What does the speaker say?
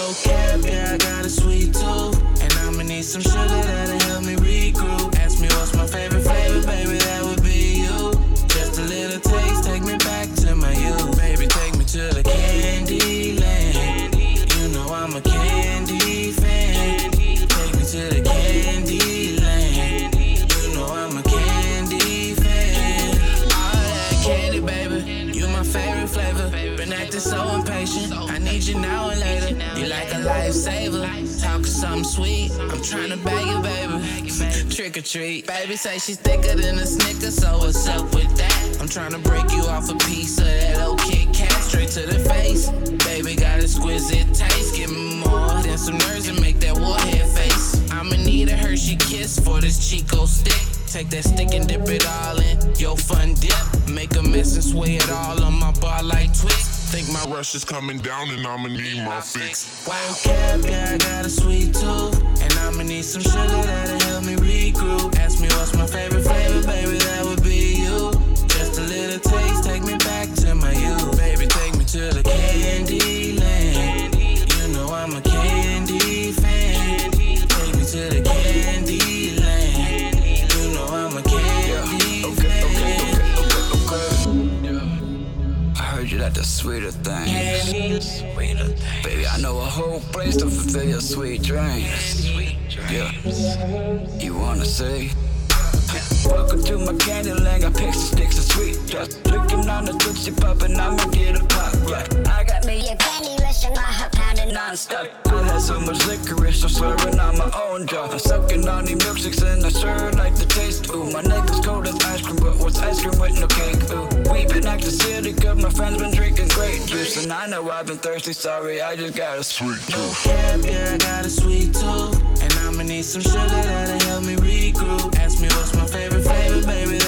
No cap, yeah, I got a sweet tooth, and I'ma need some sugar that'll help me regroup. Ask me what's my favorite flavor, baby, that would be you. Just a little taste, take me back to my youth. Baby, take me to the candy land. You know I'm a candy fan. Take me to the candy land. You know I'm a candy fan. All that candy, baby, you my favorite flavor. Been acting so impatient, I need you now and later. You like a lifesaver, talking something sweet. I'm tryna bag you, baby. Trick or treat. Baby say she's thicker than a Snicker, so what's up with that? I'm tryna break you off a piece of that old Kit Kat, straight to the face. Baby got exquisite taste, give me more than some nerves and make that warhead face. I'ma need a Hershey kiss for this Chico stick. Take that stick and dip it all in your fun dip. Make a mess and sway it all on my bar like Twix. Think my rush is coming down and I'ma need my fix. Wow, cap, yeah, I got a sweet tooth, and I'ma need some sugar that'll help me regroup. Ask me what's my favorite flavor, baby, that would be you. Just a little taste, take me back to my youth. Baby, take me to the candy land. You know I'm a candy fan. Take me to the candy land. You know I'm a candy fan. I heard you like the sweeter things. Baby, I know a whole place to fulfill your sweet dreams. Yeah, you wanna see? Welcome to my candy land, I pick some sticks of sweet just looking on the Tootsie Pop and I'ma get a pop, yeah. I got me a candy rush and my heart pounding non-stop. I had so much licorice, I'm swearing on my own jaw. I'm sucking on these milkshakes and I sure like the taste. Ooh, my neck is cold as ice cream, but what's ice cream with no cake? Ooh, we been acting silly cause my friends been drinking grape juice. And I know I've been thirsty, sorry, I just got a sweet tooth. No cap, yeah, I got a sweet tooth, and I'ma need some sugar that'll help me regroup. Ask me what's my favorite flavor, baby,